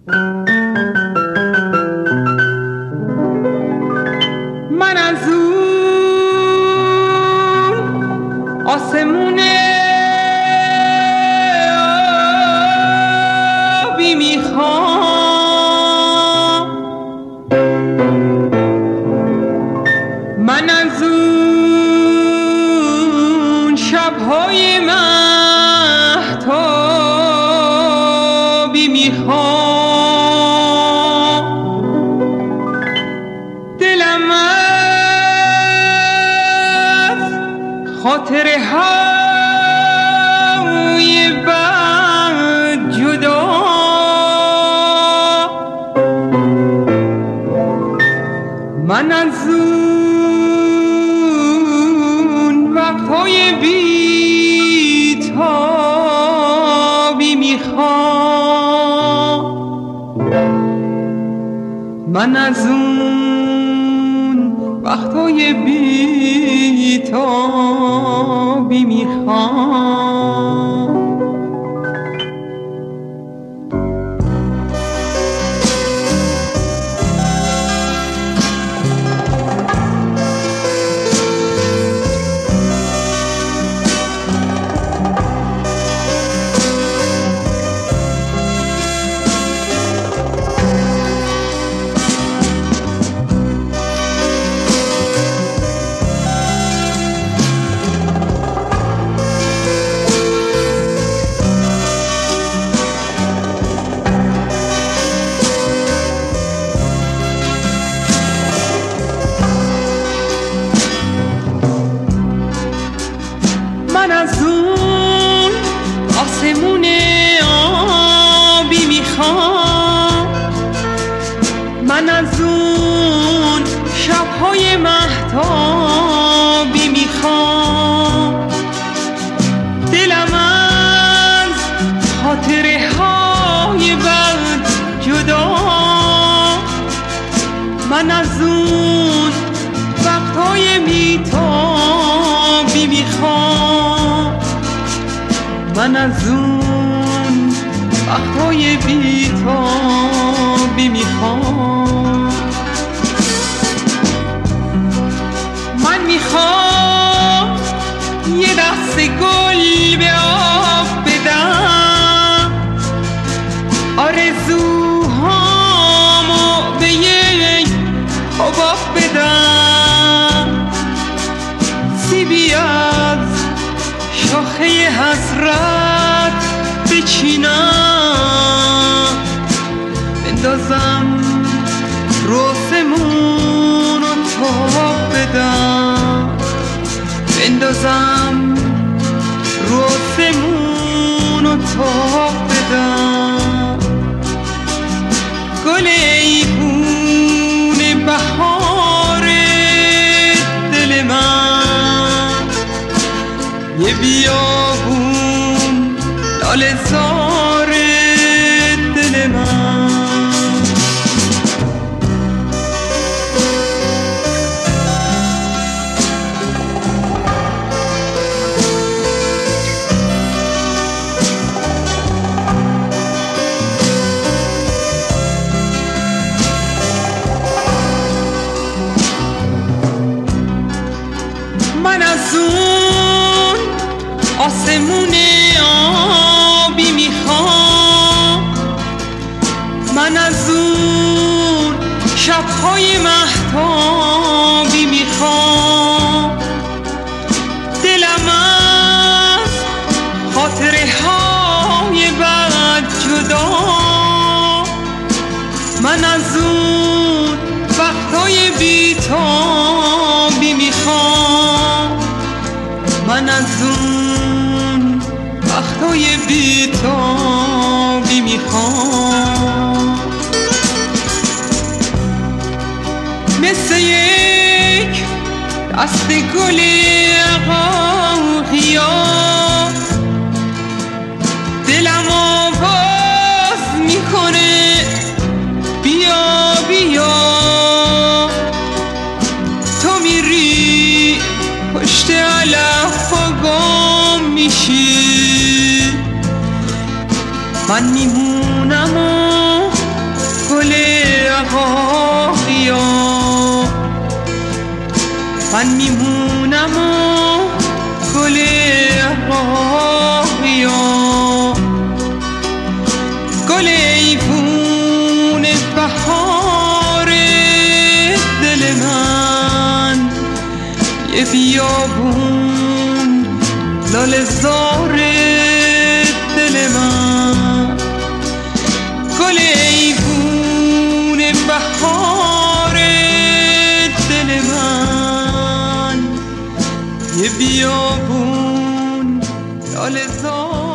من از اون آسمون آبی میخوام، من از اون شبهای مهتابی میخوام، دلم از خاطره های بد جدا، من از اون وقتهای بی‌تابی میخوام، من از اون وقتهای بی‌تابی میخوام. من از اون آسمون آبی میخوام، من از اون شبهای مهتابی میخوام، دلم از خاطره های بد جدا، من از اون وقتهای بی‌تابی میخوام، من از اون وقتهای بی‌تابی میخوام. من میخوام یه دست گل به آب بدم، آرزوهامو به یک حباب بدم، سیبی از شاخه حسرت بچینم، بندازم روسمون و تاب بدم، بندازم روسمون و تاب بدم، گل ایوون بهار دل من، یه بیابون لاله زار دل من. من از اون آسمون آبی میخوام، من از اون شبهای مهتابی میخوام، دلم از خاطره های بد جدا، من از اون وقتهای بی‌تابی میخوام، من از اون وقتهای بی‌تابی میخوام. مثل یک دست گل عقاقیا دلم آواز میکنه بیا بیا، تو میری پشت علف و گم میشی، من میمونم و رهایا من میمونم و گل رهایا گل ایوون بهار دل من یه بیابون لاله زار دل من گل ایوون بهار دل من یه بیابون لاله زار